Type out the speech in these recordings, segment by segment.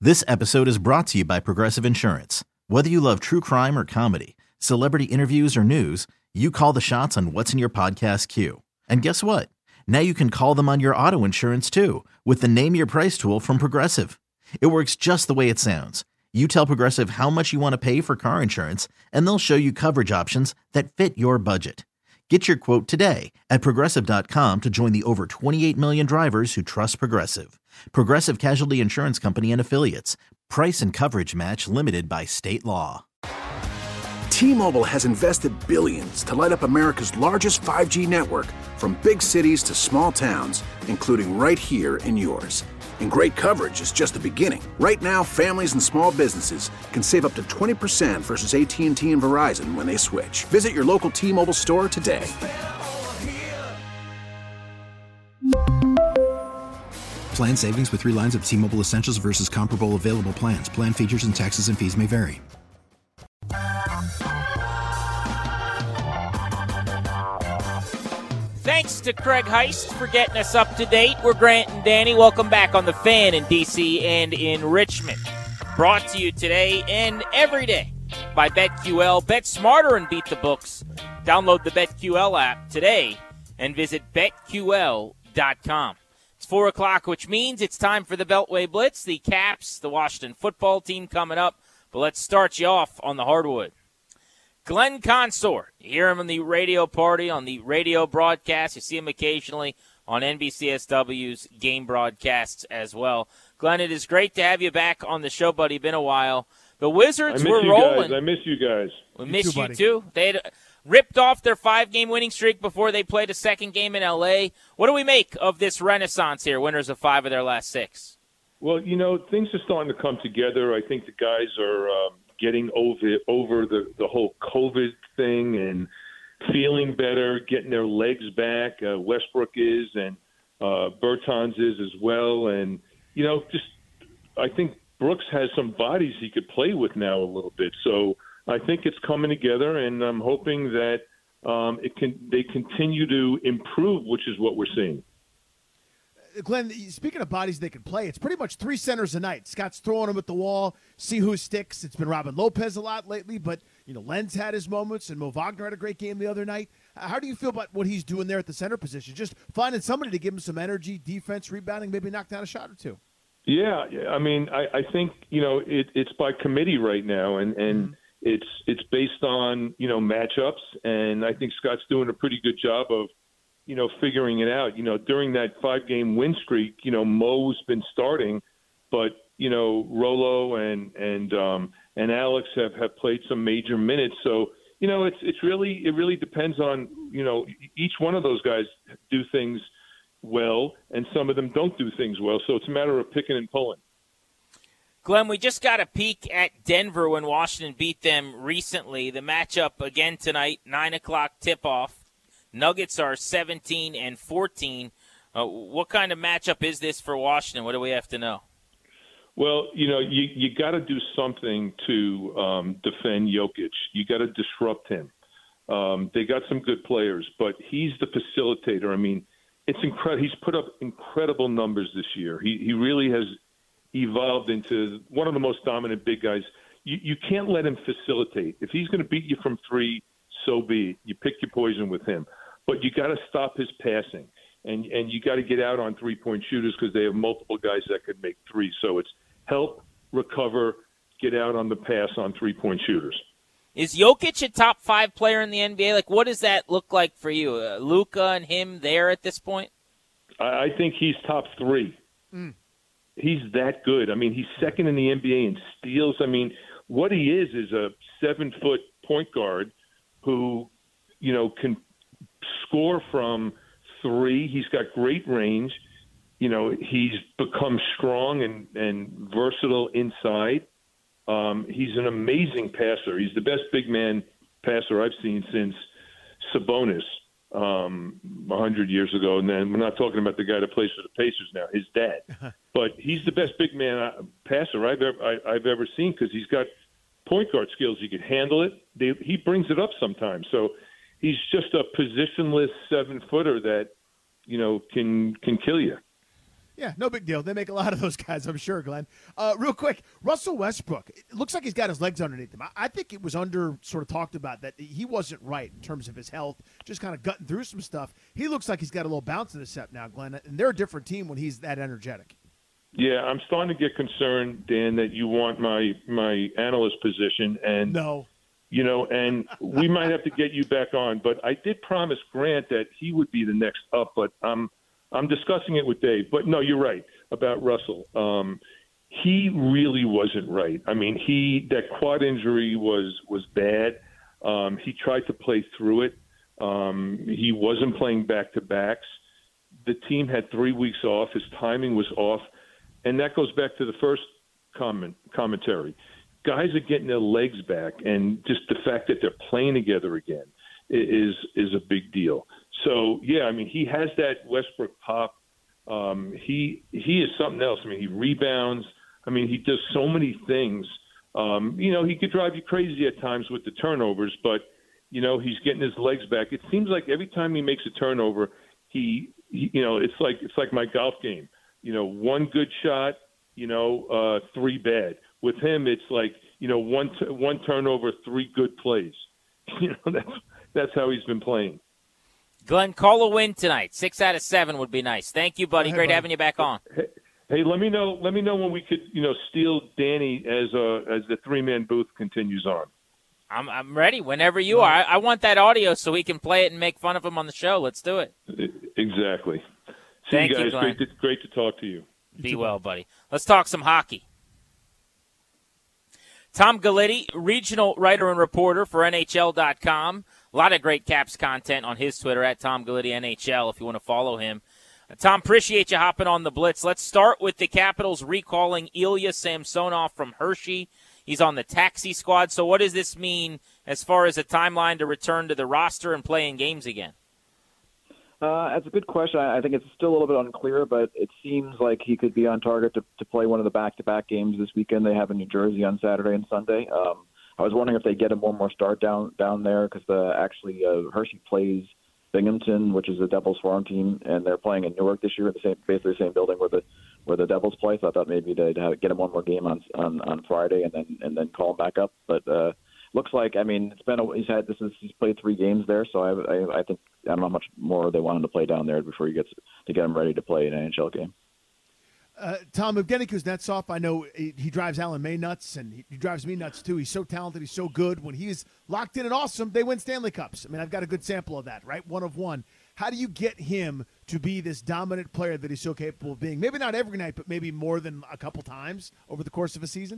This episode is brought to you by Progressive Insurance. Whether you love true crime or comedy, celebrity interviews or news, you call the shots on what's in your podcast queue. And guess what? Now you can call them on your auto insurance too with the Name Your Price tool from Progressive. It works just the way it sounds. You tell Progressive how much you want to pay for car insurance, and they'll show you coverage options that fit your budget. Get your quote today at Progressive.com to join the over 28 million drivers who trust Progressive. Progressive Casualty Insurance Company and Affiliates. Price and coverage match limited by state law. T-Mobile has invested billions to light up America's largest 5G network, from big cities to small towns, including right here in yours. And great coverage is just the beginning. Right now, families and small businesses can save up to 20% versus AT&T and Verizon when they switch. Visit your local T-Mobile store today. Plan savings with 3 lines of T-Mobile Essentials versus comparable available plans. Plan features and taxes and fees may vary. Thanks to Craig Heist for getting us up to date. We're Grant and Danny. Welcome back on The Fan in D.C. and in Richmond. Brought to you today and every day by BetQL. Bet smarter and beat the books. Download the BetQL app today and visit BetQL.com. It's 4 o'clock, which means it's time for the Beltway Blitz. The Caps, the Washington football team coming up. But let's start you off on the hardwood. Glenn Consor, you hear him on the radio party, on the radio broadcast. You see him occasionally on NBCSW's game broadcasts as well. Glenn, it is great to have you back on the show, buddy. Been a while. The Wizards were rolling. I miss you guys. We miss you too. They had ripped off their 5-game winning streak before they played a second game in L.A. What do we make of this renaissance here, winners of 5 of their last 6? Well, things are starting to come together. I think the guys are getting over the whole COVID thing and feeling better, getting their legs back. Westbrook is, and Bertans is as well. And, I think Brooks has some bodies he could play with now a little bit. So I think it's coming together, and I'm hoping that they continue to improve, which is what we're seeing. Glenn, speaking of bodies they can play, it's pretty much 3 centers a night. Scott's throwing them at the wall, see who sticks. It's been Robin Lopez a lot lately, but Lenz had his moments, and Mo Wagner had a great game the other night. How do you feel about what he's doing there at the center position? Just finding somebody to give him some energy, defense, rebounding, maybe knock down a shot or two. Yeah, I mean, I think it's by committee right now, and it's based on matchups, and I think Scott's doing a pretty good job of figuring it out. During that 5-game win streak, Mo's been starting, but Rolo and Alex have played some major minutes. So it really depends on each one of those guys do things well, and some of them don't do things well. So it's a matter of picking and pulling. Glenn, we just got a peek at Denver when Washington beat them recently. The matchup again tonight, 9 o'clock tip-off. Nuggets are 17-14. What kind of matchup is this for Washington? What do we have to know? Well, you got to do something to defend Jokic. You got to disrupt him. They got some good players, but he's the facilitator. I mean, it's incredible. He's put up incredible numbers this year. He really has evolved into one of the most dominant big guys. You can't let him facilitate. If he's going to beat you from 3, so be it. You pick your poison with him. But you got to stop his passing, and you got to get out on 3-point shooters because they have multiple guys that could make 3. So it's help, recover, get out on the pass on 3-point shooters. Is Jokic a top 5 player in the NBA? Like, what does that look like for you? Luka and him there at this point? I think he's top 3. He's that good. I mean, he's second in the NBA in steals. I mean, what he is a 7-foot point guard who, can score from 3. He's got great range. He's become strong and versatile inside. He's an amazing passer. He's the best big man passer I've seen since Sabonis 100 years ago. And then we're not talking about the guy that plays for the Pacers now, his dad. But he's the best big man passer I've ever seen because he's got point guard skills. He can handle it. He brings it up sometimes. So he's just a positionless 7-footer that, can kill you. Yeah, no big deal. They make a lot of those guys, I'm sure, Glenn. Real quick, Russell Westbrook, it looks like he's got his legs underneath him. I think it was sort of talked about that he wasn't right in terms of his health, just kind of gutting through some stuff. He looks like he's got a little bounce in his step now, Glenn, and they're a different team when he's that energetic. Yeah, I'm starting to get concerned, Dan, that you want my analyst position. And no. And we might have to get you back on. But I did promise Grant that he would be the next up, but I'm discussing it with Dave. But no, you're right about Russell. He really wasn't right. I mean, that quad injury was bad. He tried to play through it. He wasn't playing back-to-backs. The team had 3 weeks off. His timing was off. And that goes back to the first commentary. Guys are getting their legs back, and just the fact that they're playing together again is a big deal. So, yeah, I mean, he has that Westbrook pop. He is something else. I mean, he rebounds. I mean, he does so many things. He could drive you crazy at times with the turnovers, but, he's getting his legs back. It seems like every time he makes a turnover, it's like my golf game. One good shot, 3 bad. With him, it's like, one turnover, 3 good plays. That's how he's been playing. Glenn, call a win tonight. 6 out of 7 would be nice. Thank you, buddy. Great having you back on. Hey, let me know when we could, steal Danny as the 3-man booth continues on. I'm ready whenever you are. I want that audio so we can play it and make fun of him on the show. Let's do it. Exactly. Thank you guys. You, Glenn. Great to talk to you. Be well, buddy. Let's talk some hockey. Tom Gallitti, regional writer and reporter for NHL.com. A lot of great Caps content on his Twitter, at Tom Gallitti NHL, if you want to follow him. Tom, appreciate you hopping on the Blitz. Let's start with the Capitals recalling Ilya Samsonov from Hershey. He's on the taxi squad. So what does this mean as far as a timeline to return to the roster and play in games again? That's a good question. I think it's still a little bit unclear, but it seems like he could be on target to play one of the back-to-back games this weekend. They have in New Jersey on Saturday and Sunday. I was wondering if they get him one more start down there because Hershey plays Binghamton, which is a Devils farm team, and they're playing in Newark this year in basically the same building where the Devils play. So I thought maybe they'd get him one more game on Friday and then call him back up. But looks like, I mean, he's played 3 games there, so I think I don't know how much more they want him to play down there before he gets to get him ready to play an NHL game. Tom, Evgeny Kuznetsov, I know he drives Alan May nuts, and he drives me nuts too. He's so talented. He's so good. When he's locked in and awesome, they win Stanley Cups. I mean, I've got a good sample of that, right? 1 of 1. How do you get him to be this dominant player that he's so capable of being? Maybe not every night, but maybe more than a couple times over the course of a season?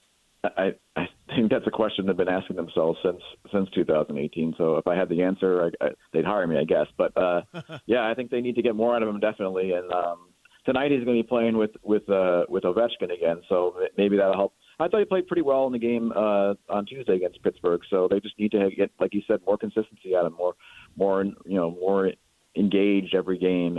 I think that's a question they've been asking themselves since 2018. So if I had the answer, they'd hire me, I guess. But yeah, I think they need to get more out of him definitely. And tonight he's going to be playing with Ovechkin again, so maybe that'll help. I thought he played pretty well in the game on Tuesday against Pittsburgh. So they just need to get, like you said, more consistency out of him, more engaged every game,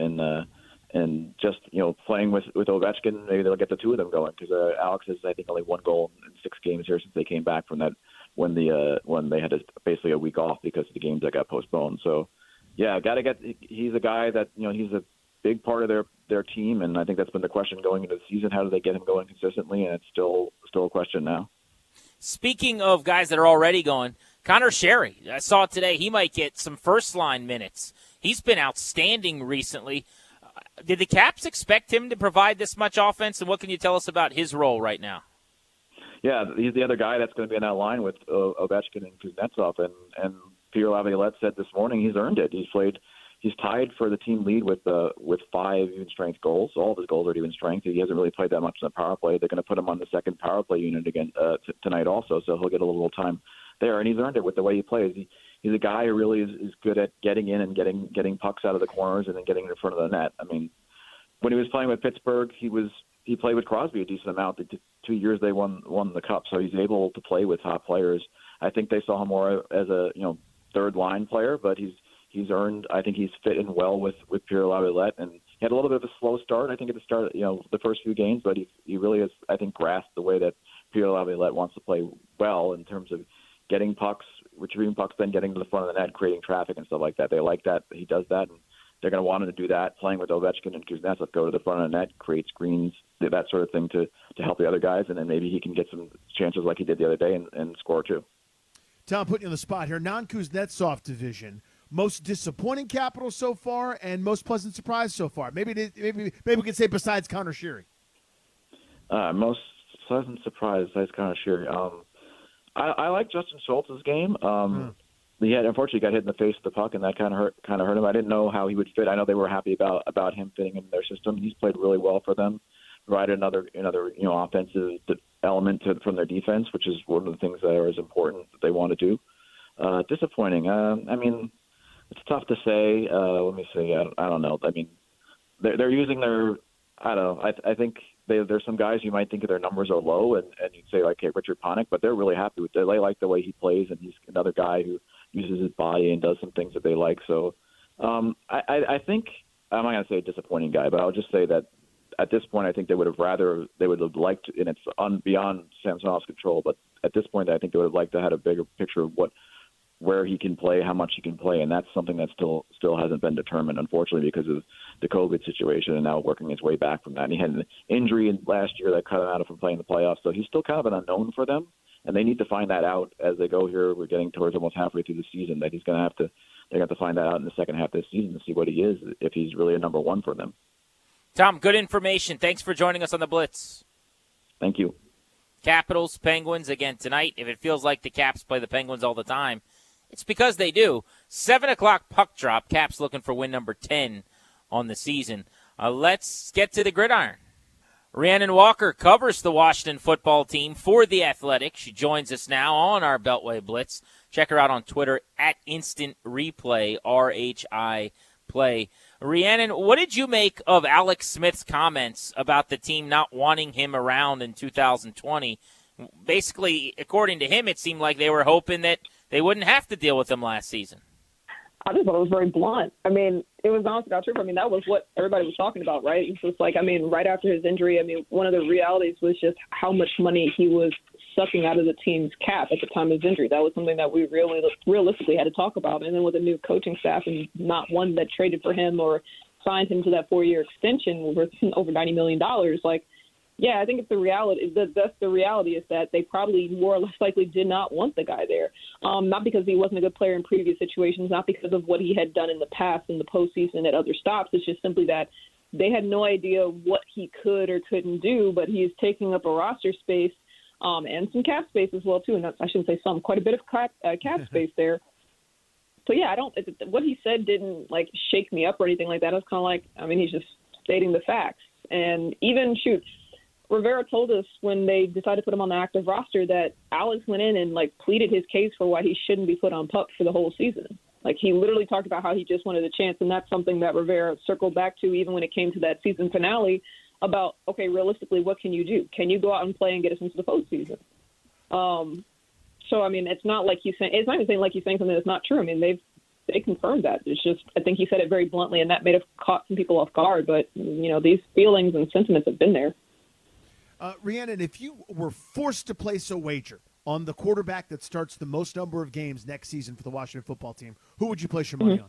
and just playing with Ovechkin. Maybe they'll get the 2 of them going because Alex has, I think, only 1 goal in 6 games here since they came back from that when they had basically a week off because of the games that got postponed. So yeah, he's a guy that he's a big part of their team, and I think that's been the question going into the season. How do they get him going consistently? And it's still a question now. Speaking of guys that are already going, Connor Sherry, I saw today he might get some first-line minutes. He's been outstanding recently. Did the Caps expect him to provide this much offense, and what can you tell us about his role right now? Yeah, he's the other guy that's going to be in that line with Ovechkin and Kuznetsov, and Pierre Laviolette said this morning he's earned it. He's tied for the team lead with 5 even-strength goals. All of his goals are even-strength. He hasn't really played that much in the power play. They're going to put him on the second power play unit again tonight also, so he'll get a little time there, and he's earned it with the way he plays. He's a guy who really is good at getting in and getting pucks out of the corners and then getting in front of the net. I mean, when he was playing with Pittsburgh, he played with Crosby a decent amount. The 2 years they won the Cup, so he's able to play with top players. I think they saw him more as a third-line player, but he's earned. I think he's fit in well with Pierre Laviolette, and he had a little bit of a slow start. I think at the start, the first few games, but he really has, I think, grasped the way that Pierre Laviolette wants to play well in terms of getting pucks, retrieving pucks, then getting to the front of the net, creating traffic and stuff like that. They like that he does that, they're going to want him to do that. Playing with Ovechkin and Kuznetsov, go to the front of the net, create screens, that sort of thing to help the other guys, and then maybe he can get some chances like he did the other day and score too. Tom, putting you on the spot here. Non-Kuznetsov division. Most disappointing Capitals so far and most pleasant surprise so far. Maybe we could say besides Connor Sheary. Most pleasant surprise besides Connor Sheary. I like Justin Schultz's game. He had unfortunately got hit in the face with the puck, and that kind of hurt him. I didn't know how he would fit. I know they were happy about him fitting in their system. He's played really well for them. Provided another offensive element from their defense, which is one of the things that are as important that they want to do. Disappointing. I mean, it's tough to say. Let me see. I don't know. I mean, they're using their. I don't know. I think there's some guys you might think their numbers are low, and you'd say like, hey, Richard Panik, but they're really happy with it. They like the way he plays, and he's another guy who uses his body and does some things that they like. So I think I'm not going to say a disappointing guy, but I'll just say that at this point I think they would have liked, and it's beyond Samsonov's control, but at this point I think they would have liked to have a bigger picture of where he can play, how much he can play, and that's something that still hasn't been determined, unfortunately, because of the COVID situation and now working his way back from that. And he had an injury last year that cut him out from playing the playoffs, so he's still kind of an unknown for them, and they need to find that out as they go here. We're getting towards almost halfway through the season that they have to find that out in the second half of the season to see what he is, if he's really a number one for them. Tom, good information. Thanks for joining us on the Blitz. Thank you. Capitals, Penguins again tonight. If it feels like the Caps play the Penguins all the time, it's because they do. 7 o'clock puck drop. Caps looking for win number 10 on the season. Let's get to the gridiron. Rhiannon Walker covers the Washington football team for The Athletic. She joins us now on our Beltway Blitz. Check her out on Twitter at Instant Replay, RHI Play. Rhiannon, what did you make of Alex Smith's comments about the team not wanting him around in 2020? Basically, according to him, it seemed like they were hoping that they wouldn't have to deal with him last season. I just thought it was very blunt. I mean, it was honestly not true. I mean, that was what everybody was talking about, right? It was like, I mean, right after his injury, I mean, one of the realities was just how much money he was sucking out of the team's cap at the time of his injury. That was something that we really realistically had to talk about. And then with a new coaching staff and not one that traded for him or signed him to that 4-year extension worth over $90 million, like, yeah, I think it's the reality. That's the reality is that they probably more or less likely did not want the guy there. Not because he wasn't a good player in previous situations, not because of what he had done in the past in the postseason at other stops. It's just simply that they had no idea what he could or couldn't do, but he's taking up a roster space and some cap space as well, too. And I shouldn't say some, quite a bit of cap space there. So, yeah, what he said didn't, like, shake me up or anything like that. I was kind of like, I mean, he's just stating the facts. And even, Rivera told us when they decided to put him on the active roster that Alex went in and, like, pleaded his case for why he shouldn't be put on PUP for the whole season. Like, he literally talked about how he just wanted a chance, and that's something that Rivera circled back to even when it came to that season finale about, okay, realistically, what can you do? Can you go out and play and get us into the postseason? So, I mean, it's not like he's saying – it's not even saying like he's saying something that's not true. I mean, they confirmed that. It's just I think he said it very bluntly, and that may have caught some people off guard. But, you know, these feelings and sentiments have been there. Rhiannon, if you were forced to place a wager on the quarterback that starts the most number of games next season for the Washington football team, who would you place your money on?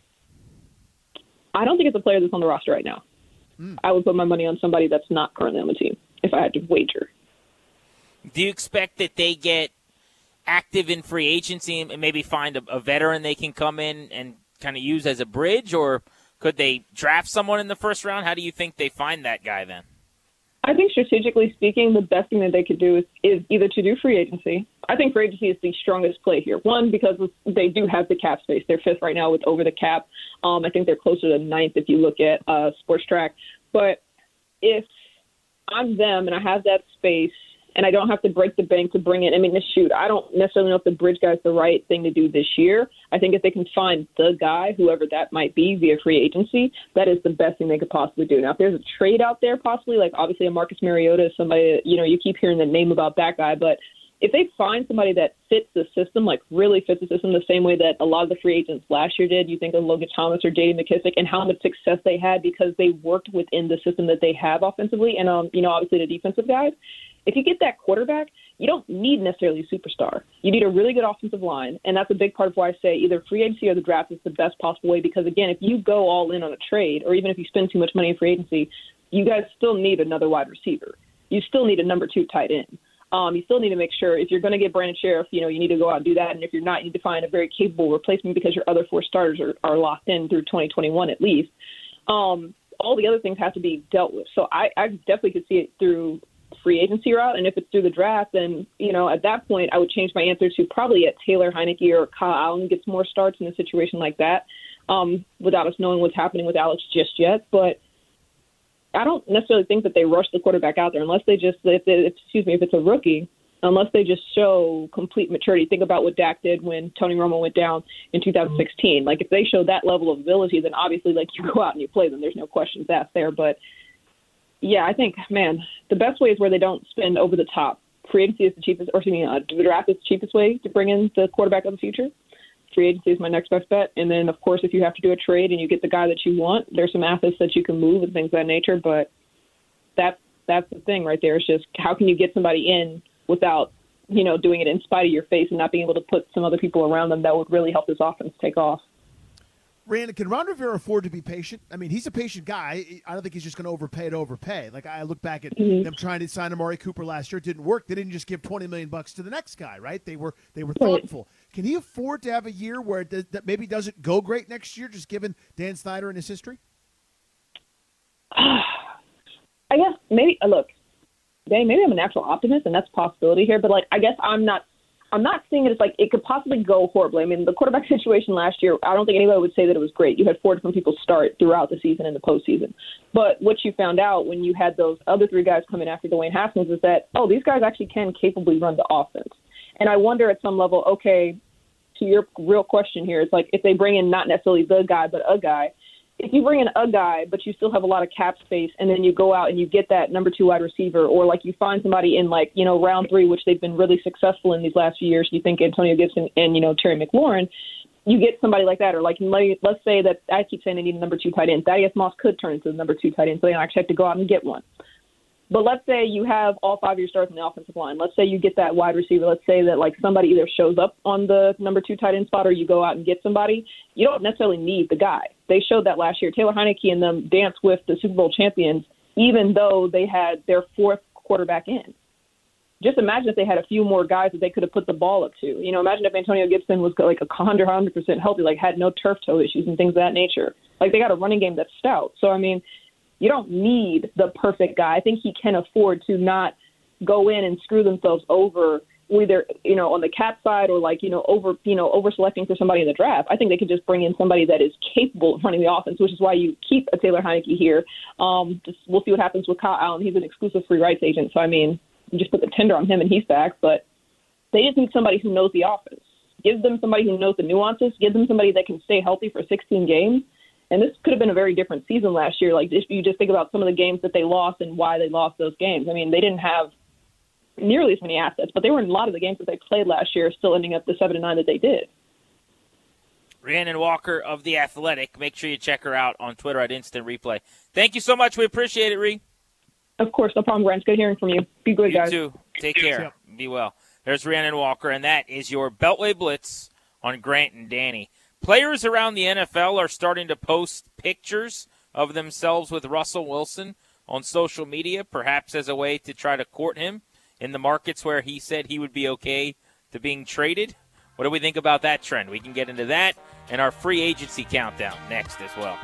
I don't think it's a player that's on the roster right now. I would put my money on somebody that's not currently on the team if I had to wager. Do you expect that they get active in free agency and maybe find a veteran they can come in and kind of use as a bridge, or could they draft someone in the first round? How do you think they find that guy then? I think strategically speaking, the best thing that they could do is either to do free agency. I think free agency is the strongest play here. One, because they do have the cap space. They're fifth right now with over the cap. I think they're closer to ninth if you look at Sports Track. But if I'm them and I have that space and I don't have to break the bank to bring in, I mean, I don't necessarily know if the bridge guy is the right thing to do this year. I think if they can find the guy, whoever that might be, via free agency, that is the best thing they could possibly do. Now, if there's a trade out there possibly, like obviously a Marcus Mariota is somebody, you keep hearing the name about that guy, but if they find somebody that fits the system, like really fits the system the same way that a lot of the free agents last year did, you think of Logan Thomas or J.D. McKissick and how much success they had because they worked within the system that they have offensively and, obviously the defensive guys. If you get that quarterback, you don't need necessarily a superstar. You need a really good offensive line, and that's a big part of why I say either free agency or the draft is the best possible way because, again, if you go all in on a trade or even if you spend too much money in free agency, you guys still need another wide receiver. You still need a number 2 tight end. You still need to make sure if you're going to get Brandon Sheriff, you need to go out and do that. And if you're not, you need to find a very capable replacement because your other 4 starters are locked in through 2021 at least. All the other things have to be dealt with. So I definitely could see it through free agency route. And if it's through the draft, then, at that point, I would change my answer to probably a Taylor Heineke or Kyle Allen gets more starts in a situation like that without us knowing what's happening with Alex just yet. But I don't necessarily think that they rush the quarterback out there unless they just, if it's a rookie, unless they just show complete maturity. Think about what Dak did when Tony Romo went down in 2016. Like, if they show that level of ability, then obviously, you go out and you play them. There's no questions asked there. But, yeah, I think, the best way is where they don't spend over the top. Free agency is the cheapest, the draft is the cheapest way to bring in the quarterback of the future. Free agency is my next best bet. And then, of course, if you have to do a trade and you get the guy that you want, there's some assets that you can move and things of that nature. But that's the thing right there. It's just how can you get somebody in without, doing it in spite of your face and not being able to put some other people around them that would really help this offense take off. Rand, can Ron Rivera afford to be patient? I mean, he's a patient guy. I don't think he's just going to overpay. Like, I look back at them trying to sign Amari Cooper last year. It didn't work. They didn't just give $20 million to the next guy, right? They were thoughtful. Can he afford to have a year where that maybe doesn't go great next year, just given Dan Snyder and his history? I guess maybe, look, maybe I'm a natural optimist, and that's a possibility here. But, I guess I'm not seeing it as it could possibly go horribly. I mean, the quarterback situation last year, I don't think anybody would say that it was great. You had 4 different people start throughout the season and the postseason. But what you found out when you had those other 3 guys come in after Dwayne Haskins is that, these guys actually can capably run the offense. And I wonder at some level, okay, to your real question here, it's if they bring in not necessarily the guy, but a guy, if you bring in a guy, but you still have a lot of cap space, and then you go out and you get that number 2 wide receiver, or you find somebody in round 3, which they've been really successful in these last few years. You think Antonio Gibson and Terry McLaurin, you get somebody like that, or let's say that I keep saying they need a number 2 tight end. Thaddeus Moss could turn into the number 2 tight end, so they don't actually have to go out and get one. But let's say you have all 5 of your stars in the offensive line. Let's say you get that wide receiver. Let's say that somebody either shows up on the number 2 tight end spot or you go out and get somebody. You don't necessarily need the guy. They showed that last year. Taylor Heineke and them danced with the Super Bowl champions, even though they had their 4th quarterback in. Just imagine if they had a few more guys that they could have put the ball up to. Imagine if Antonio Gibson was 100% healthy, had no turf toe issues and things of that nature. They got a running game that's stout. So, you don't need the perfect guy. I think he can afford to not go in and screw themselves over either, on the cap side or over selecting for somebody in the draft. I think they could just bring in somebody that is capable of running the offense, which is why you keep a Taylor Heineke here. We'll see what happens with Kyle Allen. He's an exclusive free rights agent. So, you just put the tender on him and he's back, but they just need somebody who knows the offense. Give them somebody who knows the nuances. Give them somebody that can stay healthy for 16 games. And this could have been a very different season last year. If you just think about some of the games that they lost and why they lost those games. They didn't have nearly as many assets, but they were in a lot of the games that they played last year, still ending up the 7-9 that they did. Rhiannon Walker of The Athletic. Make sure you check her out on Twitter at Instant Replay. Thank you so much. We appreciate it, Rhi. Of course. No problem, Grant. It's good hearing from you. Be good, guys. You too. Take care. Yep. Be well. There's Rhiannon Walker, and that is your Beltway Blitz on Grant and Danny. Players around the NFL are starting to post pictures of themselves with Russell Wilson on social media, perhaps as a way to try to court him in the markets where he said he would be okay to being traded. What do we think about that trend? We can get into that and our free agency countdown next as well.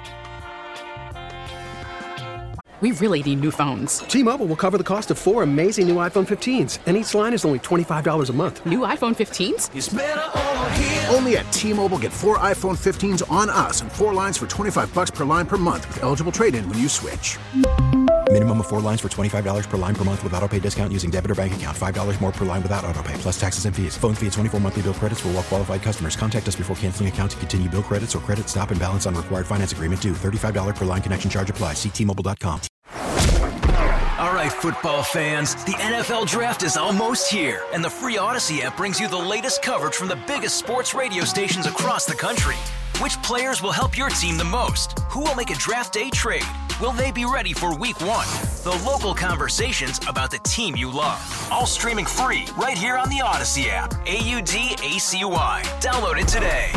We really need new phones. T-Mobile will cover the cost of 4 amazing new iPhone 15s, and each line is only $25 a month. New iPhone 15s? It's better over here. Only at T-Mobile, get 4 iPhone 15s on us and 4 lines for $25 per line per month with eligible trade-in when you switch. Minimum of 4 lines for $25 per line per month with autopay discount using debit or bank account. $5 more per line without autopay, plus taxes and fees. Phone fee at 24 monthly bill credits for well-qualified customers. Contact us before canceling account to continue bill credits or credit stop and balance on required finance agreement due. $35 per line connection charge applies. See T-Mobile.com. All right, football fans, the NFL Draft is almost here, and the free Odyssey app brings you the latest coverage from the biggest sports radio stations across the country. Which players will help your team the most? Who will make a draft day trade? Will they be ready for Week 1? The local conversations about the team you love. All streaming free right here on the Odyssey app. AUDACY. Download it today.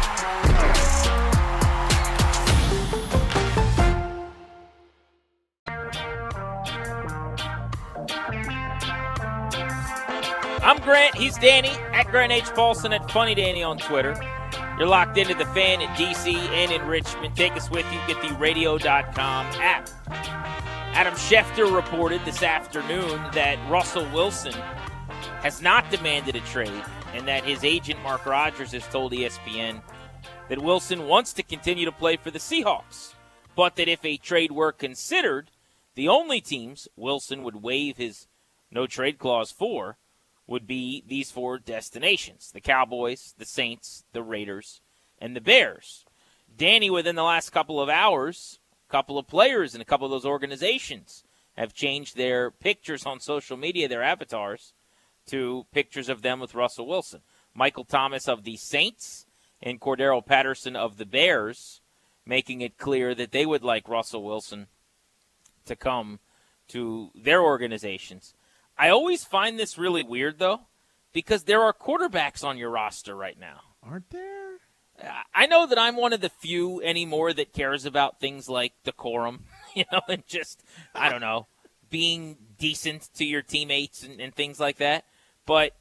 I'm Grant. He's Danny at Grant H. Paulson at Funny Danny on Twitter. You're locked into the Fan in D.C. and in Richmond. Take us with you. Get the radio.com app. Adam Schefter reported this afternoon that Russell Wilson has not demanded a trade and that his agent Mark Rogers has told ESPN that Wilson wants to continue to play for the Seahawks, but that if a trade were considered, the only teams Wilson would waive his no-trade clause for would be these 4 destinations: the Cowboys, the Saints, the Raiders, and the Bears. Danny, within the last couple of hours, a couple of players in a couple of those organizations have changed their pictures on social media, their avatars, to pictures of them with Russell Wilson. Michael Thomas of the Saints and Cordero Patterson of the Bears, making it clear that they would like Russell Wilson to come to their organizations. I always find this really weird, though, because there are quarterbacks on your roster right now. Aren't there? I know that I'm one of the few anymore that cares about things like decorum, and just, I don't know, being decent to your teammates and things like that. But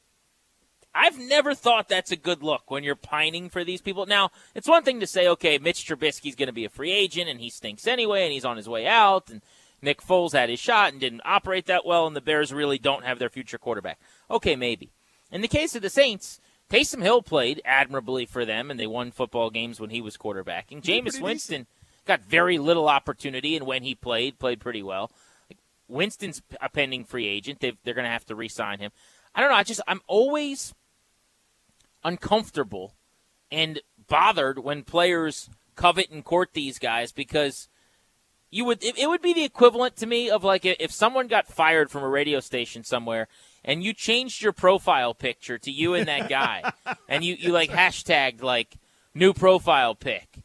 I've never thought that's a good look when you're pining for these people. Now, it's one thing to say, okay, Mitch Trubisky's going to be a free agent, and he stinks anyway, and he's on his way out, and Nick Foles had his shot and didn't operate that well, and the Bears really don't have their future quarterback. Okay, maybe. In the case of the Saints, Taysom Hill played admirably for them, and they won football games when he was quarterbacking. Jameis Winston got very little opportunity, and when he played pretty well. Winston's a pending free agent. They're going to have to re-sign him. I don't know. I'm always uncomfortable and bothered when players covet and court these guys, because it would be the equivalent to me of like if someone got fired from a radio station somewhere and you changed your profile picture to you and that guy and you like hashtagged like new profile pic.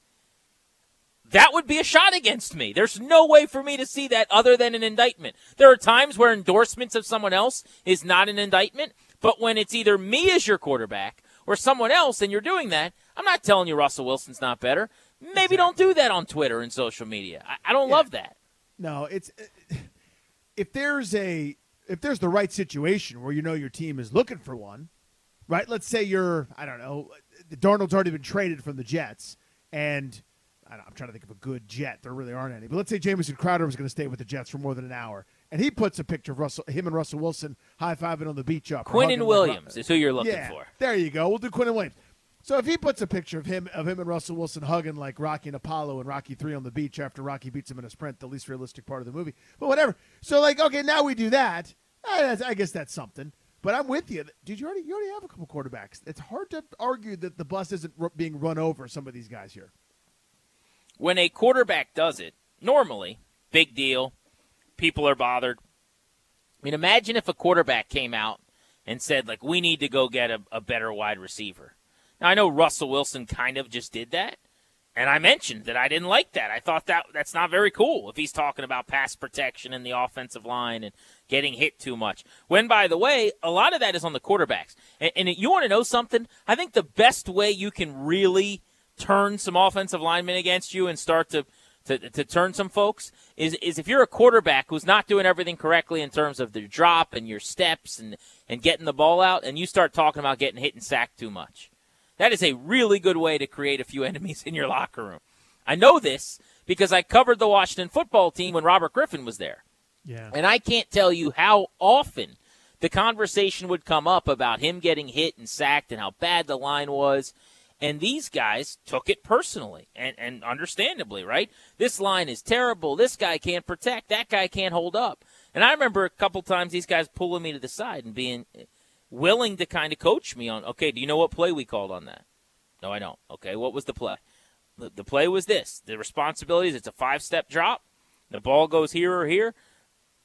That would be a shot against me. There's no way for me to see that other than an indictment. There are times where endorsements of someone else is not an indictment, but when it's either me as your quarterback or someone else and you're doing that, I'm not telling you Russell Wilson's not better. Maybe don't do that on Twitter and social media. I don't love that. No, it's if there's the right situation where your team is looking for one, right? Let's say Darnold's already been traded from the Jets, and I'm trying to think of a good Jet. There really aren't any. But let's say Jamison Crowder was going to stay with the Jets for more than an hour, and he puts a picture of him and Russell Wilson high-fiving on the beach up. Quinnen Williams is who you're looking for. There you go. We'll do Quinnen Williams. So if he puts a picture of him and Russell Wilson hugging like Rocky and Apollo and Rocky 3 on the beach after Rocky beats him in a sprint, the least realistic part of the movie, but whatever. So okay, now we do that. I guess that's something. But I'm with you. Dude, you already have a couple quarterbacks. It's hard to argue that the bus isn't being run over some of these guys here. When a quarterback does it, normally, big deal, people are bothered. I mean, imagine if a quarterback came out and said, like, we need to go get a better wide receiver. Now, I know Russell Wilson kind of just did that, and I mentioned that I didn't like that. I thought that's not very cool if he's talking about pass protection and the offensive line and getting hit too much. When, by the way, a lot of that is on the quarterbacks. And you want to know something? I think the best way you can really turn some offensive linemen against you and start to turn some folks is if you're a quarterback who's not doing everything correctly in terms of their drop and your steps and getting the ball out, and you start talking about getting hit and sacked too much. That is a really good way to create a few enemies in your locker room. I know this because I covered the Washington football team when Robert Griffin was there. Yeah. And I can't tell you how often the conversation would come up about him getting hit and sacked and how bad the line was. And these guys took it personally and understandably, right? This line is terrible. This guy can't protect. That guy can't hold up. And I remember a couple times these guys pulling me to the side and being willing to kind of coach me on, okay, do you know what play we called on that? No, I don't. Okay, what was the play? The play was this. The responsibility is it's a 5-step drop. The ball goes here or here.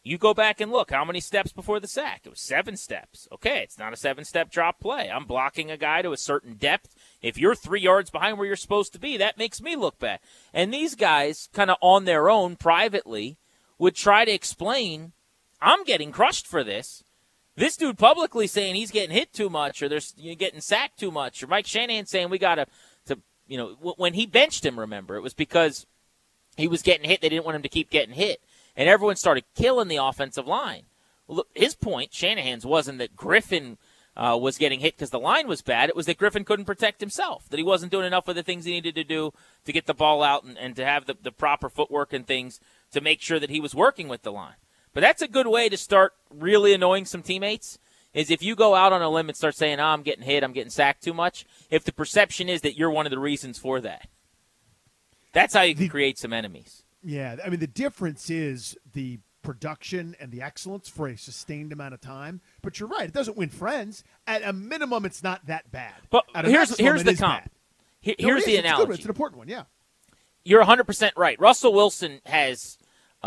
You go back and look, how many steps before the sack? It was 7 steps. Okay, it's not a 7-step drop play. I'm blocking a guy to a certain depth. If you're 3 yards behind where you're supposed to be, that makes me look bad. And these guys, kind of on their own, privately, would try to explain, I'm getting crushed for this. This dude publicly saying he's getting hit too much, or there's getting sacked too much, or Mike Shanahan saying we got to when he benched him, remember, it was because he was getting hit. They didn't want him to keep getting hit. And everyone started killing the offensive line. Well, look, his point, Shanahan's, wasn't that Griffin was getting hit because the line was bad. It was that Griffin couldn't protect himself, that he wasn't doing enough of the things he needed to do to get the ball out and to have the proper footwork and things to make sure that he was working with the line. But that's a good way to start really annoying some teammates, is if you go out on a limb and start saying, I'm getting hit, I'm getting sacked too much, if the perception is that you're one of the reasons for that. That's how you can create some enemies. Yeah, I mean, the difference is the production and the excellence for a sustained amount of time. But you're right, it doesn't win friends. At a minimum, it's not that bad. But here's the comp. Here's the analogy. It's an important one, yeah. You're 100% right. Russell Wilson has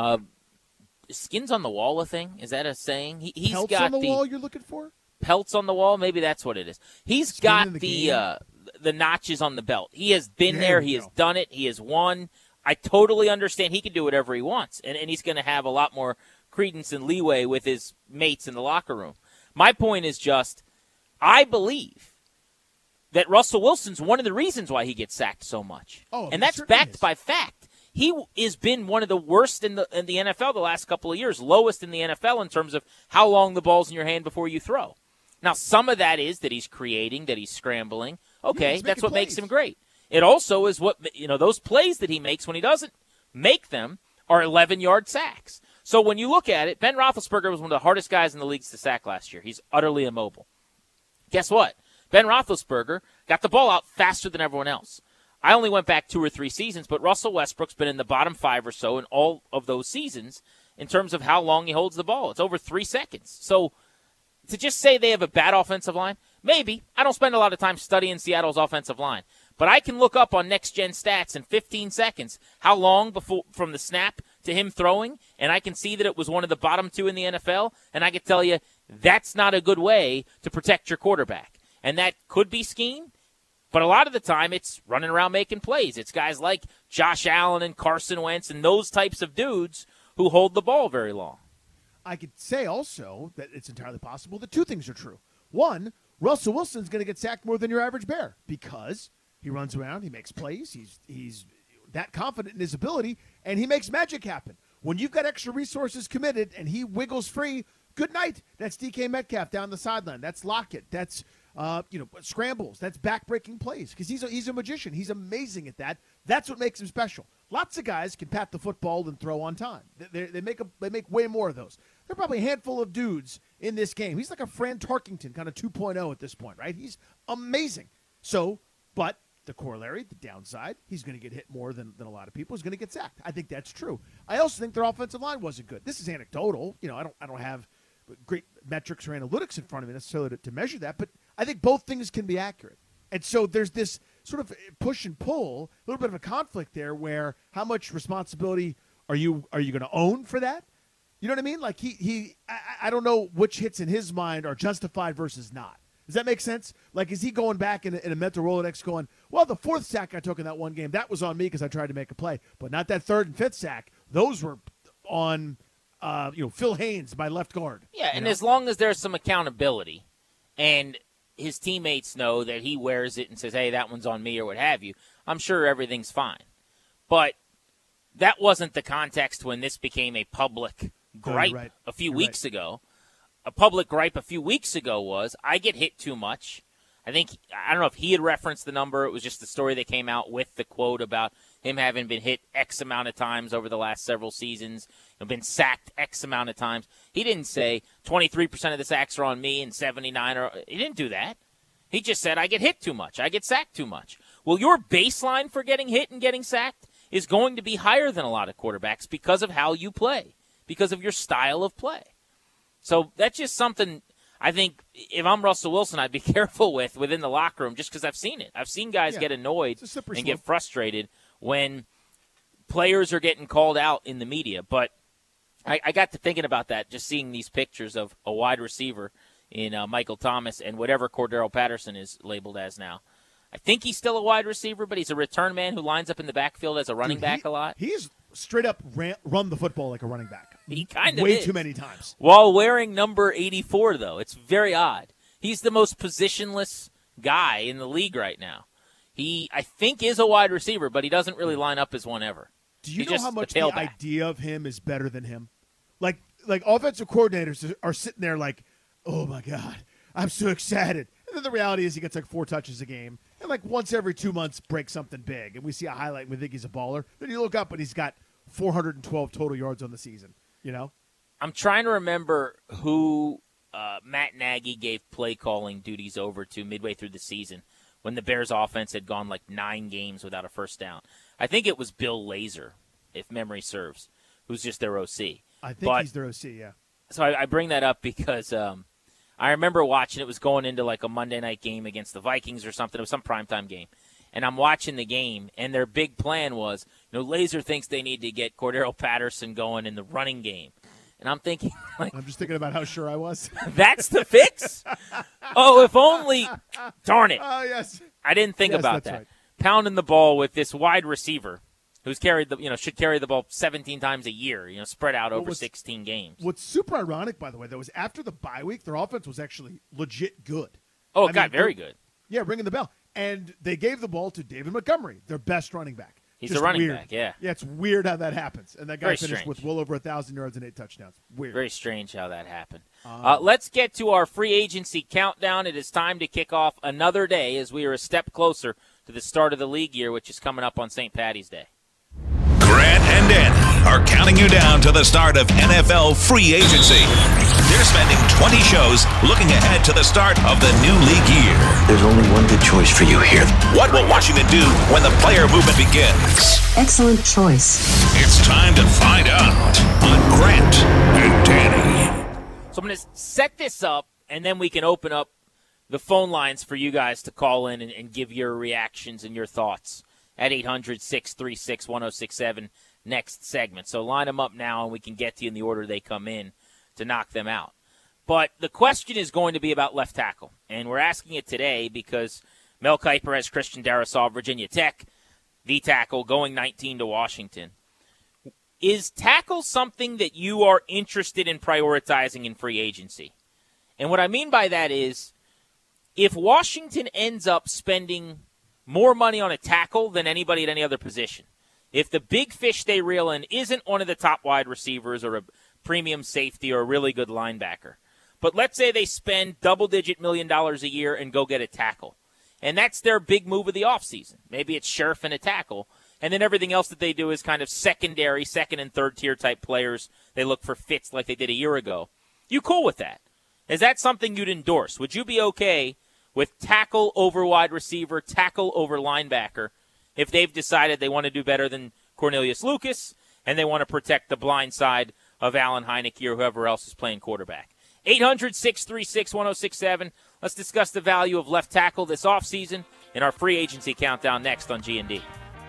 skins on the wall a thing? Is that a saying? He's pelts got on the wall you're looking for? Pelts on the wall? Maybe that's what it is. He's got the notches on the belt. He has been there. He has done it. He has won. I totally understand he can do whatever he wants, and he's going to have a lot more credence and leeway with his mates in the locker room. My point is just, I believe that Russell Wilson's one of the reasons why he gets sacked so much. And that's backed by fact. He has been one of the worst in the NFL the last couple of years, lowest in the NFL in terms of how long the ball's in your hand before you throw. Now, some of that is that he's creating, that he's scrambling. Okay, that's what makes him great. It also is what, those plays that he makes when he doesn't make them are 11-yard sacks. So when you look at it, Ben Roethlisberger was one of the hardest guys in the leagues to sack last year. He's utterly immobile. Guess what? Ben Roethlisberger got the ball out faster than everyone else. I only went back 2 or 3 seasons, but Russell Westbrook's been in the bottom 5 or so in all of those seasons in terms of how long he holds the ball. It's over 3 seconds. So to just say they have a bad offensive line, maybe. I don't spend a lot of time studying Seattle's offensive line. But I can look up on next-gen stats in 15 seconds how long before from the snap to him throwing, and I can see that it was one of the bottom 2 in the NFL, and I can tell you that's not a good way to protect your quarterback. And that could be scheme, but a lot of the time it's running around making plays. It's guys like Josh Allen and Carson Wentz and those types of dudes who hold the ball very long. I could say also that it's entirely possible that 2 things are true. One, Russell Wilson's going to get sacked more than your average Bear because he runs around, he makes plays, he's that confident in his ability, and he makes magic happen. When you've got extra resources committed and he wiggles free, good night. That's DK Metcalf down the sideline. That's Lockett. That's scrambles. That's back-breaking plays because he's a magician. He's amazing at that. That's what makes him special. Lots of guys can pat the football and throw on time. They make way more of those. There are probably a handful of dudes in this game. He's like a Fran Tarkington kind of 2.0 at this point, right? He's amazing. But the corollary, the downside, he's going to get hit more than a lot of people. He's going to get sacked. I think that's true. I also think their offensive line wasn't good. This is anecdotal. I don't have great metrics or analytics in front of me necessarily to measure that, but I think both things can be accurate. And so there's this sort of push and pull, a little bit of a conflict there where how much responsibility are you going to own for that? You know what I mean? Like I don't know which hits in his mind are justified versus not. Does that make sense? Like, is he going back in a mental Rolodex going, well, the 4th sack I took in that one game, that was on me because I tried to make a play, but not that 3rd and 5th sack. Those were on, Phil Haynes, my left guard. Yeah, and as long as there's some accountability and his teammates know that he wears it and says, hey, that one's on me or what have you, I'm sure everything's fine. But that wasn't the context when this became a public gripe a few weeks ago. A public gripe a few weeks ago was, I get hit too much. I don't know if he had referenced the number. It was just the story that came out with the quote about him having been hit X amount of times over the last several seasons, been sacked X amount of times. He didn't say 23% of the sacks are on me and 79 he didn't do that. He just said, I get hit too much. I get sacked too much. Well, your baseline for getting hit and getting sacked is going to be higher than a lot of quarterbacks because of how you play, because of your style of play. So that's just something I think if I'm Russell Wilson, I'd be careful within the locker room just because I've seen it. I've seen guys get annoyed and get frustrated when players are getting called out in the media. But I got to thinking about that, just seeing these pictures of a wide receiver in Michael Thomas and whatever Cordero Patterson is labeled as now. I think he's still a wide receiver, but he's a return man who lines up in the backfield as a running back a lot. He's straight up run the football like a running back. He kind of Way is. too many times. While wearing number 84, though. It's very odd. He's the most positionless guy in the league right now. He, I think, is a wide receiver, but he doesn't really line up as one ever. Do you know how much the idea of him is better than him? Like offensive coordinators are sitting there like, oh, my God, I'm so excited. And then the reality is he gets like 4 touches a game. And like once every 2 months breaks something big. And we see a highlight and we think he's a baller. Then you look up and he's got 412 total yards on the season. You know? I'm trying to remember who Matt Nagy gave play calling duties over to midway through the season when the Bears offense had gone like 9 games without a first down. I think it was Bill Lazor, if memory serves, who's just their OC. I think he's their OC, yeah. So I bring that up because I remember watching, it was going into like a Monday night game against the Vikings or something. It was some primetime game. And I'm watching the game, and their big plan was, Lazor thinks they need to get Cordero Patterson going in the running game. And I'm thinking, like, I'm just thinking about how sure I was. That's the fix? Oh, if only. Darn it. Oh, yes. I didn't think about that. Right. Pounding the ball with this wide receiver who's carried should carry the ball 17 times a year, spread out over 16 games. What's super ironic, by the way, though, is after the bye week, their offense was actually legit good. Oh, it got very good. Yeah, ringing the bell. And they gave the ball to David Montgomery, their best running back. He's a running weird. back, yeah. Yeah, it's weird how that happens. And that guy Very finished strange. with well over 1,000 yards and 8 touchdowns. Weird. Very strange how that happened. Let's get to our free agency countdown. It is time to kick off another day as we are a step closer to the start of the league year, which is coming up on St. Paddy's Day. Grant and Danny are counting you down to the start of NFL free agency. They're spending 20 shows looking ahead to the start of the new league year. There's only one good choice for you here. What will Washington do when the player movement begins? Excellent choice. It's time to find out on Grant and Danny. So I'm going to set this up, and then we can open up the phone lines for you guys to call in and give your reactions and your thoughts at 800-636-1067 next segment. So line them up now, and we can get to you in the order they come in to knock them out. But the question is going to be about left tackle, and we're asking it today because Mel Kiper has Christian Darrisaw, Virginia Tech, the tackle, going 19 to Washington. Is tackle something that you are interested in prioritizing in free agency? And what I mean by that is, if Washington ends up spending more money on a tackle than anybody at any other position, if the big fish they reel in isn't one of the top wide receivers or a premium safety or a really good linebacker, but let's say they spend double-digit $1 million a year and go get a tackle, and that's their big move of the offseason. Maybe it's Scherf and a tackle, and then everything else that they do is kind of secondary, second and third tier type players. They look for fits like they did a year ago. You cool with that? Is that something you'd endorse? Would you be okay with tackle over wide receiver, tackle over linebacker, if they've decided they want to do better than Cornelius Lucas and they want to protect the blind side of Alan Heineke or whoever else is playing quarterback? 800-636-1067. Let's discuss the value of left tackle this offseason in our free agency countdown next on G&D.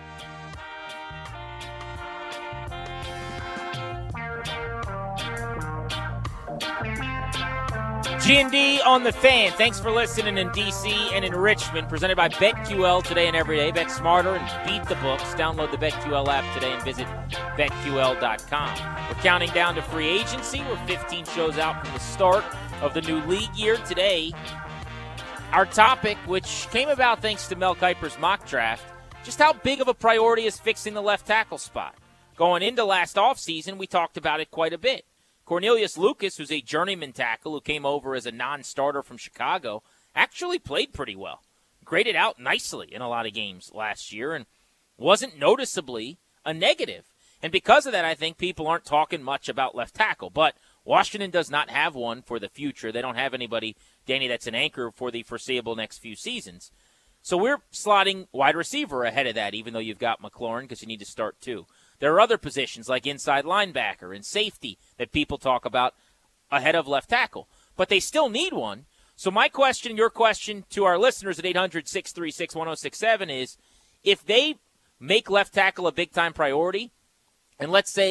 G&D on the Fan. Thanks for listening in D.C. and in Richmond. Presented by BetQL today and every day. Bet smarter and beat the books. Download the BetQL app today and visit BetQL.com. We're counting down to free agency. We're 15 shows out from the start of the new league year. Today, our topic, which came about thanks to Mel Kiper's mock draft, just how big of a priority is fixing the left tackle spot. Going into last offseason, we talked about it quite a bit. Cornelius Lucas, who's a journeyman tackle who came over as a non-starter from Chicago, actually played pretty well. Graded out nicely in a lot of games last year and wasn't noticeably a negative. And because of that, I think people aren't talking much about left tackle. But Washington does not have one for the future. They don't have anybody, Danny, that's an anchor for the foreseeable next few seasons. So we're slotting wide receiver ahead of that, even though you've got McLaurin, because you need to start two. There are other positions like inside linebacker and safety that people talk about ahead of left tackle. But they still need one. So my question, your question to our listeners at 800-636-1067 is, if they make left tackle a big-time priority, and let's say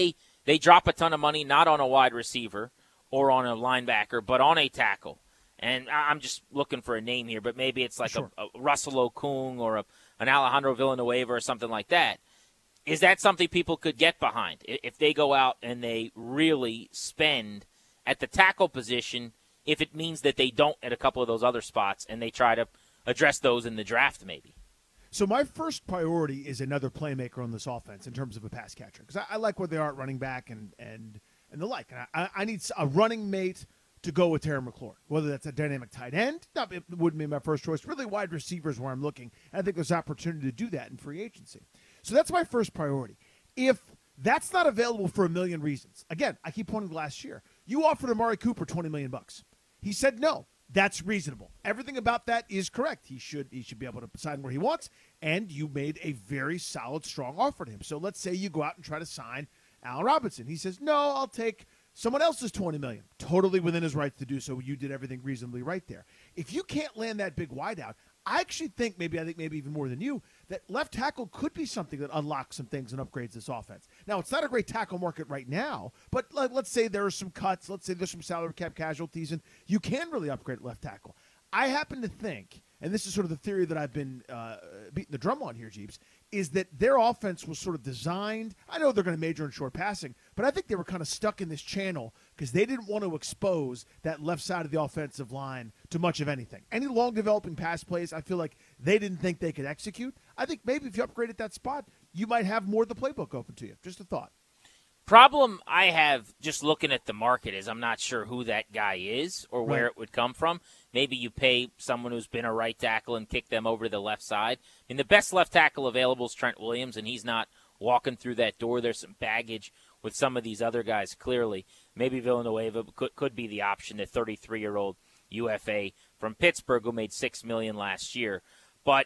they drop a ton of money not on a wide receiver or on a linebacker, but on a tackle. And I'm just looking for a name here, but maybe it's like a Russell Okung or an Alejandro Villanueva or something like that. Is that something people could get behind if they go out and they really spend at the tackle position, if it means that they don't at a couple of those other spots and they try to address those in the draft maybe? So my first priority is another playmaker on this offense in terms of a pass catcher, because I like where they are at running back and the like. And I need a running mate to go with Terry McLaurin, whether that's a dynamic tight end. No, it wouldn't be my first choice. Really wide receivers where I'm looking. And I think there's opportunity to do that in free agency. So that's my first priority. If that's not available for a million reasons, again, I keep pointing to last year. You offered Amari Cooper $20 million. He said no. That's reasonable. Everything about that is correct. He should be able to sign where he wants, and you made a very solid, strong offer to him. So let's say you go out and try to sign Allen Robinson. He says, no, I'll take someone else's $20 million. Totally within his rights to do so. You did everything reasonably right there. If you can't land that big wideout, I actually think maybe even more than you, that left tackle could be something that unlocks some things and upgrades this offense. Now, it's not a great tackle market right now, but let's say there are some cuts. Let's say there's some salary cap casualties, and you can really upgrade left tackle. I happen to think, and this is sort of the theory that I've been beating the drum on here, Jeeps, is that their offense was sort of designed. I know they're going to major in short passing, but I think they were kind of stuck in this channel because they didn't want to expose that left side of the offensive line to much of anything. Any long developing pass plays, I feel like they didn't think they could execute. I think maybe if you upgraded that spot, you might have more of the playbook open to you. Just a thought. Problem I have just looking at the market is I'm not sure who that guy is or where it would come from. Maybe you pay someone who's been a right tackle and kick them over to the left side. I mean, the best left tackle available is Trent Williams, and he's not walking through that door. There's some baggage with some of these other guys, clearly. Maybe Villanueva could be the option, the 33-year-old UFA from Pittsburgh who made $6 million last year. But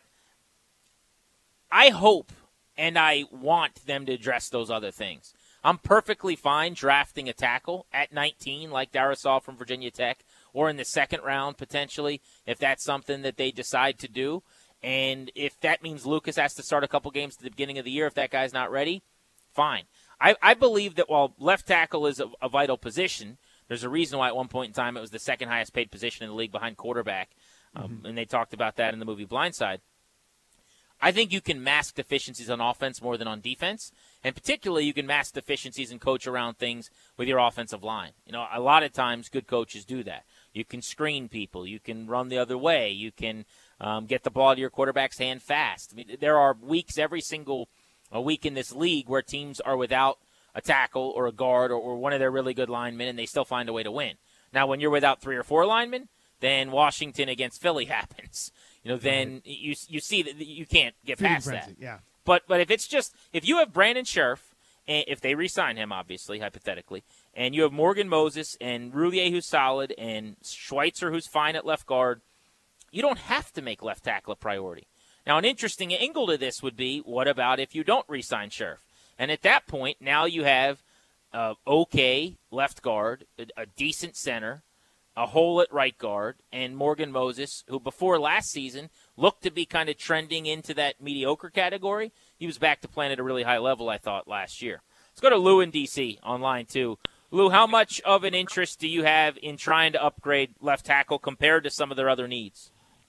I hope and I want them to address those other things. I'm perfectly fine drafting a tackle at 19 like Darrisaw from Virginia Tech or in the second round potentially if that's something that they decide to do. And if that means Lucas has to start a couple games at the beginning of the year if that guy's not ready, fine. I believe that while left tackle is a vital position, there's a reason why at one point in time it was the second highest paid position in the league behind quarterback, and they talked about that in the movie Blindside. I think you can mask deficiencies on offense more than on defense, and particularly you can mask deficiencies and coach around things with your offensive line. You know, a lot of times good coaches do that. You can screen people. You can run the other way. You can get the ball to your quarterback's hand fast. I mean, there are weeks every single week in this league where teams are without a tackle or a guard or one of their really good linemen, and they still find a way to win. Now, when you're without 3 or 4 linemen, then Washington against Philly happens. You know, then you see that you can't get past that. Yeah. But if you have Brandon Scherff, and if they re-sign him, obviously, hypothetically, and you have Morgan Moses and Roulier who's solid and Schweitzer who's fine at left guard, you don't have to make left tackle a priority. Now, an interesting angle to this would be, what about if you don't re-sign Scherff? And at that point, now you have okay left guard, a decent center, a hole at right guard, and Morgan Moses, who before last season looked to be kind of trending into that mediocre category. He was back to playing at a really high level, I thought, last year. Let's go to Lou in D.C. on line 2. Lou, how much of an interest do you have in trying to upgrade left tackle compared to some of their other needs?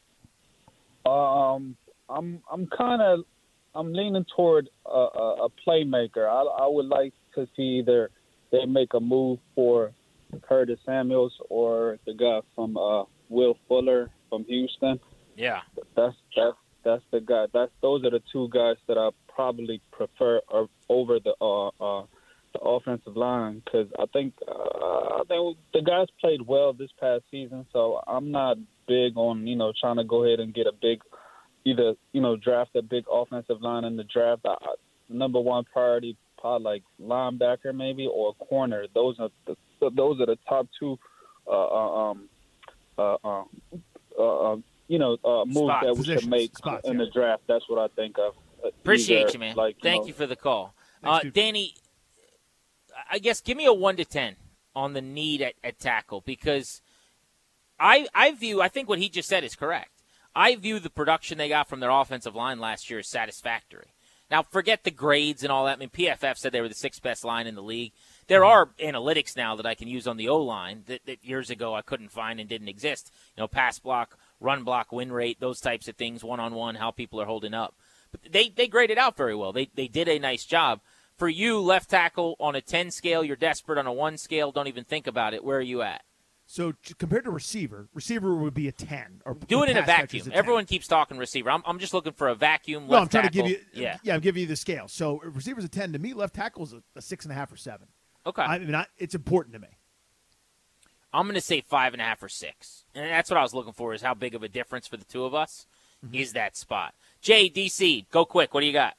I'm leaning toward a playmaker. I would like to see either they make a move for Curtis Samuels or the guy from Will Fuller from Houston. Yeah, that's the guy. Those are the two guys that I probably prefer over the offensive line, because I think the guys played well this past season. So I'm not big on trying to go ahead and get a big draft a big offensive line in the draft. Number one priority, probably like linebacker maybe or corner. Those are the top two moves that we should make in the draft. That's what I think of. Appreciate you, man. Thank you for the call. Danny, I guess give me a 1 to 10 on the need at tackle, because I think what he just said is correct. I view the production they got from their offensive line last year as satisfactory. Now, forget the grades and all that. I mean, PFF said they were the 6th best line in the league. There are analytics now that I can use on the O-line that years ago I couldn't find and didn't exist. Pass block, run block, win rate, those types of things, one-on-one, how people are holding up. But they graded out very well. They did a nice job. For you, left tackle on a 10 scale, you're desperate on a 1 scale, don't even think about it. Where are you at? So compared to receiver would be a 10. Or do it in a vacuum. Everyone keeps talking receiver. I'm just looking for a vacuum left I'm trying tackle. To give you. I'm giving you the scale. So receiver's a 10. To me, left tackle is a 6.5 or 7. Okay. I mean, it's important to me. I'm going to say 5.5 or 6. And that's what I was looking for, is how big of a difference for the two of us is that spot. Jay, DC, go quick. What do you got?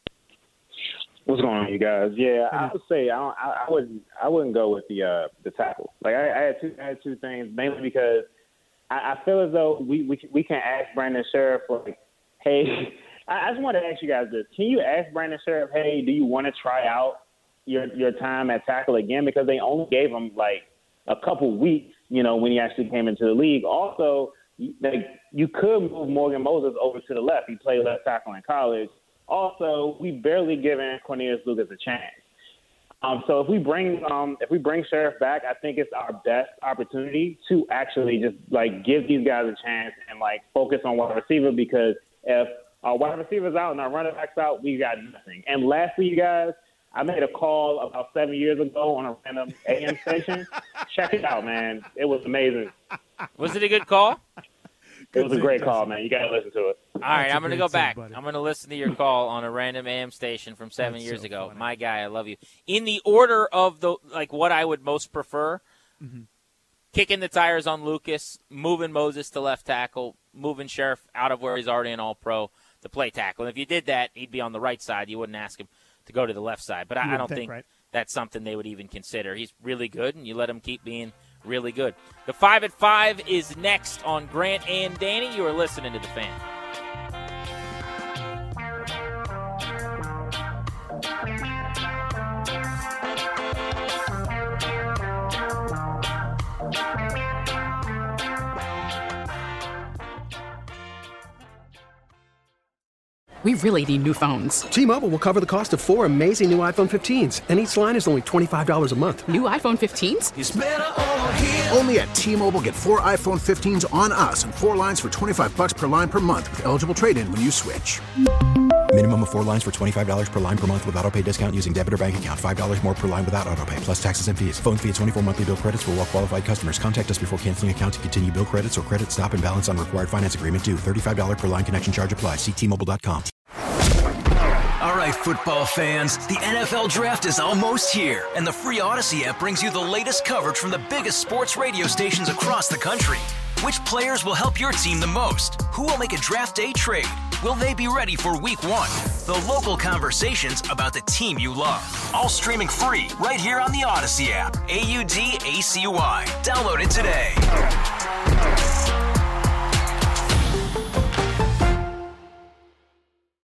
What's going on, you guys? Yeah, I would say I wouldn't go with the tackle. Like I had two things, mainly because I feel as though we can ask Brandon Sheriff, like, hey, I just want to ask you guys this: can you ask Brandon Sheriff, hey, do you want to try out your time at tackle again? Because they only gave him like a couple weeks, when he actually came into the league. Also, like, you could move Morgan Moses over to the left. He played left tackle in college. Also, we barely given Cornelius Lucas a chance. So if we bring Sheriff back, I think it's our best opportunity to actually just like give these guys a chance and like focus on wide receiver, because if our wide receivers out and our running backs out, we got nothing. And lastly, you guys, I made a call about 7 years ago on a random AM station. Check it out, man. It was amazing. Was it a good call? It was a great call, man. You got to listen to it. All right, I'm going to go back. I'm going to listen to your call on a random AM station from 7 years ago. Funny. My guy, I love you. In the order of what I would most prefer, kicking the tires on Lucas, moving Moses to left tackle, moving Sheriff out of where he's already an All-Pro to play tackle. And if you did that, he'd be on the right side. You wouldn't ask him to go to the left side. But I don't think that's something they would even consider. He's really good, and you let him keep being really good. The 5 at 5 is next on Grant and Danny. You are listening to The Fan. We really need new phones. T-Mobile will cover the cost of 4 amazing new iPhone 15s, and each line is only $25 a month. New iPhone 15s? It's better over here. Only at T-Mobile, get 4 iPhone 15s on us and 4 lines for $25 per line per month with eligible trade-in when you switch. Minimum of 4 lines for $25 per line per month with autopay discount using debit or bank account. $5 more per line without autopay, plus taxes and fees. Phone fee at 24 monthly bill credits for well-qualified customers. Contact us before canceling account to continue bill credits or credit stop and balance on required finance agreement due. $35 per line connection charge applies. See T-Mobile.com. All right, football fans, the NFL Draft is almost here, and the free Odyssey app brings you the latest coverage from the biggest sports radio stations across the country. Which players will help your team the most? Who will make a draft day trade? Will they be ready for Week 1? The local conversations about the team you love. All streaming free right here on the Odyssey app. AUDACY. Download it today.